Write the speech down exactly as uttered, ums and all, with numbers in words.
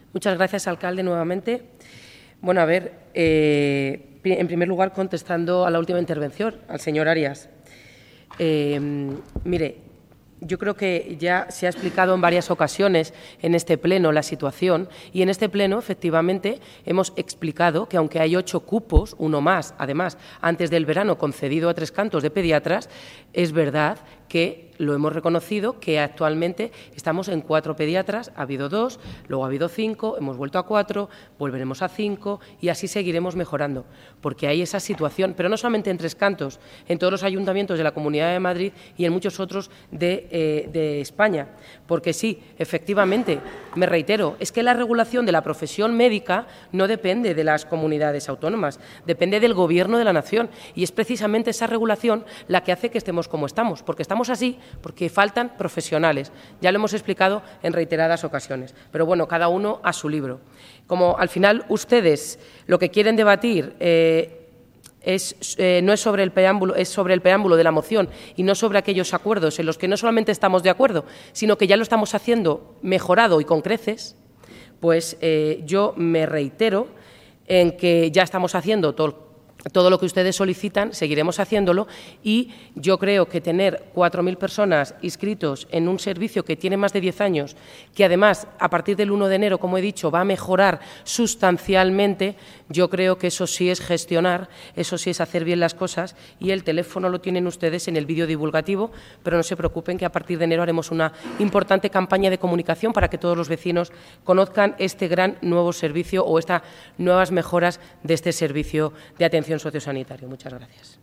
Muchas gracias, alcalde, nuevamente. Bueno, a ver, eh, en primer lugar, contestando a la última intervención, al señor Arias. Eh, mire, yo creo que ya se ha explicado en varias ocasiones en este pleno la situación y en este pleno, efectivamente, hemos explicado que aunque hay ocho cupos, uno más, además, antes del verano concedido a Tres Cantos de pediatras, es verdad que lo hemos reconocido, que actualmente estamos en cuatro pediatras, ha habido dos, luego ha habido cinco, hemos vuelto a cuatro, volveremos a cinco y así seguiremos mejorando, porque hay esa situación, pero no solamente en Tres Cantos, en todos los ayuntamientos de la Comunidad de Madrid y en muchos otros de, eh, de España, porque sí, efectivamente, me reitero, es que la regulación de la profesión médica no depende de las comunidades autónomas, depende del Gobierno de la Nación y es precisamente esa regulación la que hace que estemos como estamos, porque estamos así porque faltan profesionales. Ya lo hemos explicado en reiteradas ocasiones. Pero bueno, cada uno a su libro. Como al final ustedes lo que quieren debatir eh, es, eh, no es sobre el preámbulo, es sobre el preámbulo de la moción y no sobre aquellos acuerdos en los que no solamente estamos de acuerdo, sino que ya lo estamos haciendo mejorado y con creces, pues eh, yo me reitero en que ya estamos haciendo todo Todo lo que ustedes solicitan, seguiremos haciéndolo y yo creo que tener cuatro mil personas inscritos en un servicio que tiene más de diez años, que además a partir del uno de enero, como he dicho, va a mejorar sustancialmente, yo creo que eso sí es gestionar, eso sí es hacer bien las cosas y el teléfono lo tienen ustedes en el vídeo divulgativo, pero no se preocupen que a partir de enero haremos una importante campaña de comunicación para que todos los vecinos conozcan este gran nuevo servicio o estas nuevas mejoras de este servicio de atención sociosanitario. Muchas gracias.